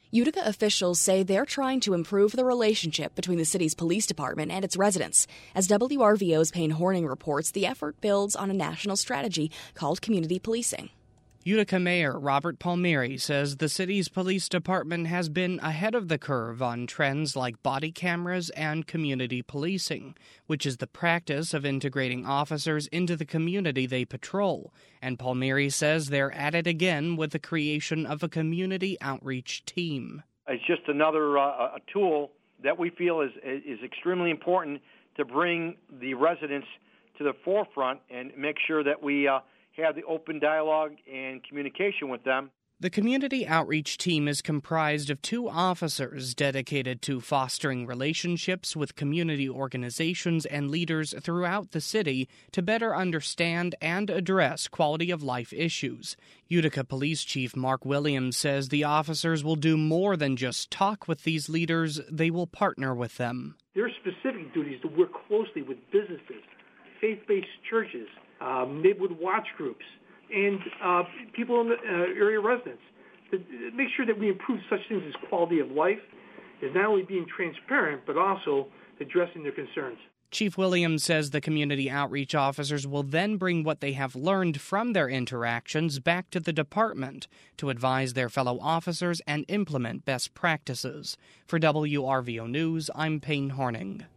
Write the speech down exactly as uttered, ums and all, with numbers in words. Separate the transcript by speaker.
Speaker 1: Utica officials say they're trying to improve the relationship between the city's police department and its residents. As W R V O's Payne Horning reports, the effort builds on a national strategy called community policing.
Speaker 2: Utica Mayor Robert Palmieri says the city's police department has been ahead of the curve on trends like body cameras and community policing, which is the practice of integrating officers into the community they patrol. And Palmieri says they're at it again with the creation of a community outreach team.
Speaker 3: It's just another uh, a tool that we feel is is extremely important to bring the residents to the forefront and make sure that we uh, have the open dialogue and communication with them.
Speaker 2: The community outreach team is comprised of two officers dedicated to fostering relationships with community organizations and leaders throughout the city to better understand and address quality of life issues. Utica Police Chief Mark Williams says the officers will do more than just talk with these leaders, they will partner with them.
Speaker 4: Their specific duties to work closely with businesses, faith-based churches, uh, neighborhood watch groups, and uh, people in the uh, area residents to make sure that we improve such things as quality of life, is not only being transparent, but also addressing their concerns.
Speaker 2: Chief Williams says the community outreach officers will then bring what they have learned from their interactions back to the department to advise their fellow officers and implement best practices. For W R V O News, I'm Payne Horning.